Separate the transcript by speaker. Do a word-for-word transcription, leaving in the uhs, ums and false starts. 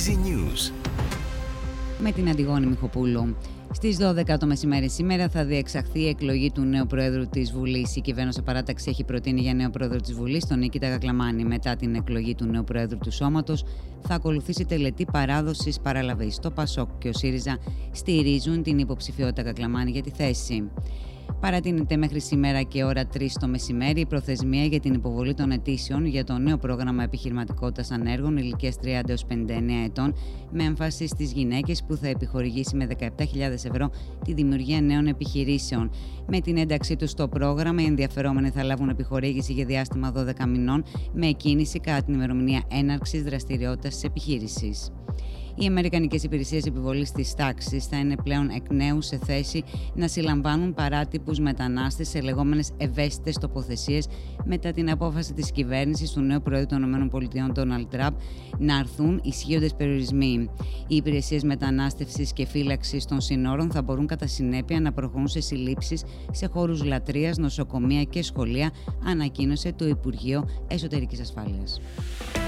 Speaker 1: Easy News.
Speaker 2: Με την Αντιγόνη Μιχοπούλου. Στις δώδεκα το μεσημέρι σήμερα θα διεξαχθεί η εκλογή του νέου Προέδρου της Βουλής. Η κυβέρνηση παράταξη έχει προτείνει για νέο Πρόεδρο της Βουλής τον Νίκητα Κακλαμάνη. Μετά την εκλογή του νέου Προέδρου του Σώματος θα ακολουθήσει τελετή παράδοσης παραλαβής. Το ΠΑΣΟΚ και ο ΣΥΡΙΖΑ στηρίζουν την υποψηφιότητα Κακλαμάνη για τη θέση. Παρατείνεται μέχρι σήμερα και ώρα τρεις το μεσημέρι η προθεσμία για την υποβολή των αιτήσεων για το νέο πρόγραμμα επιχειρηματικότητας ανέργων ηλικίας τριάντα έως πενήντα εννέα ετών με έμφαση στις γυναίκες, που θα επιχορηγήσει με δεκαεπτά χιλιάδες ευρώ τη δημιουργία νέων επιχειρήσεων. Με την ένταξή τους στο πρόγραμμα, οι ενδιαφερόμενοι θα λάβουν επιχορήγηση για διάστημα δώδεκα μηνών με εκκίνηση κατά την ημερομηνία έναρξης δραστηριότητας της επιχείρησης. Οι Αμερικανικές Υπηρεσίες Επιβολής της Τάξης θα είναι πλέον εκ νέου σε θέση να συλλαμβάνουν παράτυπους μετανάστες σε λεγόμενες ευαίσθητες τοποθεσίες μετά την απόφαση της κυβέρνησης του νέου Προέδρου των ΗΠΑ, Ντόναλντ Τραμπ, να αρθούν ισχύοντες περιορισμοί. Οι υπηρεσίες μετανάστευσης και φύλαξης των συνόρων θα μπορούν κατά συνέπεια να προχωρούν σε συλλήψεις σε χώρους λατρείας, νοσοκομεία και σχολεία, ανακοίνωσε το Υπουργείο Εσωτερικής Ασφάλειας.